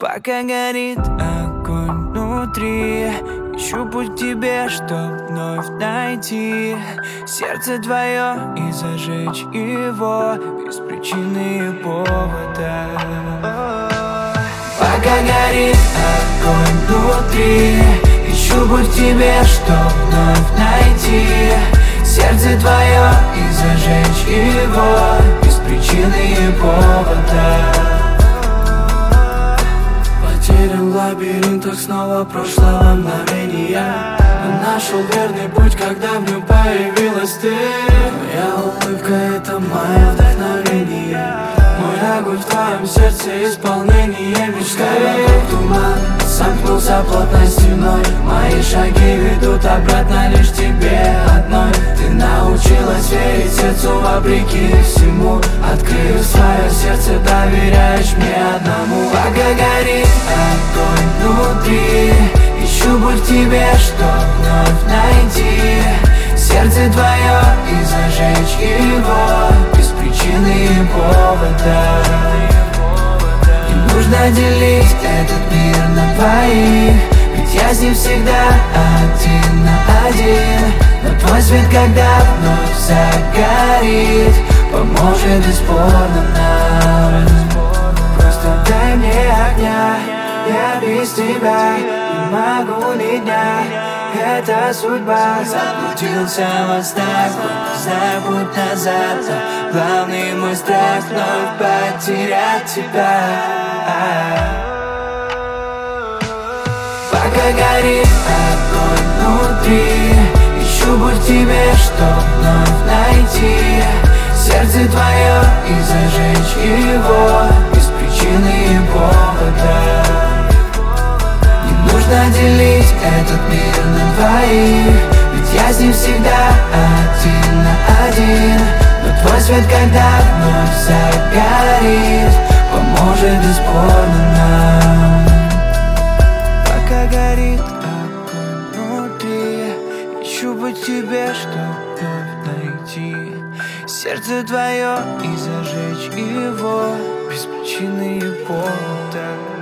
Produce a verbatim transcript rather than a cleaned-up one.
Пока горит огонь внутри, ищу путь к тебе, чтоб вновь найти сердце твое и зажечь его без причины и повода. Пока горит огонь внутри, ищу путь к тебе, чтоб вновь найти сердце твое и зажечь его без причины и повода. Потерян в лабиринтах снова прошлого мгновения, но нашел верный путь, когда в нем появилась ты. Моя улыбка — это мое вдохновение, мой огонь в твоем сердце — исполнение мечты. Вокруг туман сомкнулся плотной стеной, мои шаги ведут обратно лишь к тебе одной. Ты научилась верить сердцу вопреки всему, открыв свое сердце, доверяешь мне одному. Пока горит огонь внутри, ищу путь к тебе, чтоб вновь найти сердце твое и зажечь его без причины и повода. Не нужно делить этот мир на двоих, ведь я с ним всегда один на один. Но твой свет, когда вновь загорит, поможет бесспорно нам. Просто дай мне огня, я без тебя не могу ни дня. Это судьба. Заблудился во снах, не знаю путь назад, но главный мой страх вновь потерять тебя. Пока горит огонь внутри, ищу путь к тебе, чтоб вновь найти сердце твое и зажечь его без причины и повода. Не нужно делить этот мир на двоих, ведь я с ним всегда один на один. Но твой свет, когда вновь загорит, поможет бесспорно нам. Пока горит огонь внутри, ищу путь к тебе, чтоб вновь найти сердце твое и зажечь его без причины и повода.